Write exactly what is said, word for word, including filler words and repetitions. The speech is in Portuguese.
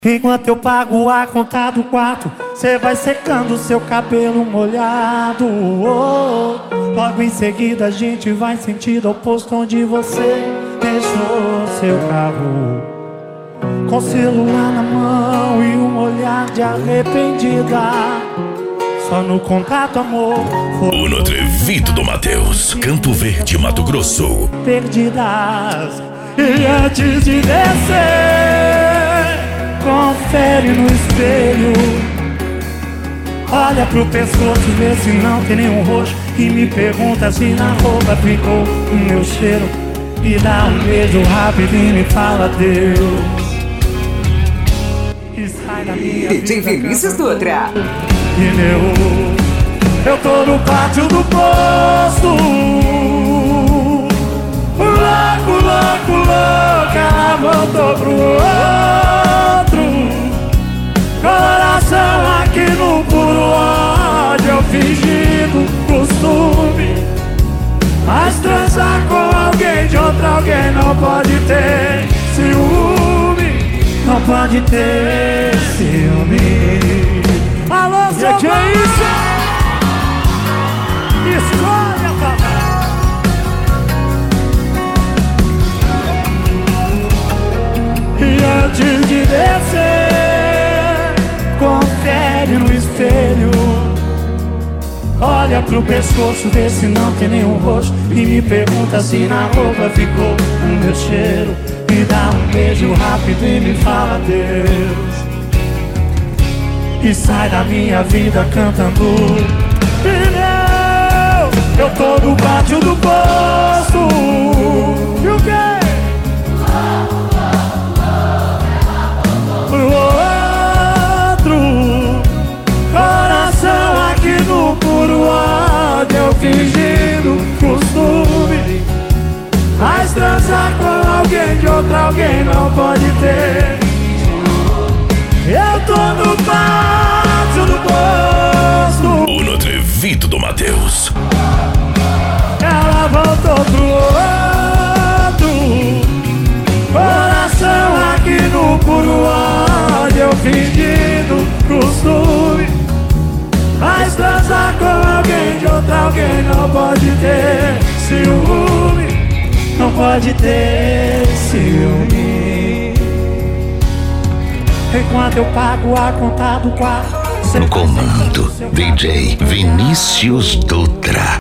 Enquanto eu pago a conta do quarto, cê vai secando seu cabelo molhado. Oh, logo em seguida a gente vai sentido oposto, onde você deixou seu carro, com celular na mão e um olhar de arrependida. Só no contato, amor. O No Atrevido do Matheus, Campo Verde, Mato Grosso. Perdidas. E antes de descer, confere no espelho, olha pro pescoço, vê se não tem nenhum roxo, e me pergunta se na roupa ficou o meu cheiro, e dá um beijo rápido e me fala Deus. E sai da minha D J Vinícius Dutra. Pneu, eu tô no pátio do posto, louco, louco, louco, ela voltou pro outro. Coração aqui no puro ódio, eu fingindo costume, mas transar com alguém de outro alguém não pode ter ciúme, não pode ter ciúme. Alô, seu que é isso? Escolha, papai. E antes de descer, confere no espelho, olha pro pescoço, vê se não tem nenhum roxo, e me pergunta se na roupa ficou o meu cheiro, e dá um beijo rápido e me fala Deus. E sai da minha vida cantando pneu, eu tô no pátio do posto. E o quê? Pro outro, coração aqui no puro ódio, eu fingindo costume, mas transar com alguém de outro alguém não pode ter. Eu tô no pátio do posto. O No Atrevido do Matheus. Ela voltou pro outro, coração aqui no puro ódio, eu fingindo costume, mas transar com alguém de outro alguém não pode ter ciúme, não pode ter ciúme. Enquanto eu pago a conta do quarto, No comando, D J Vinícius Dutra.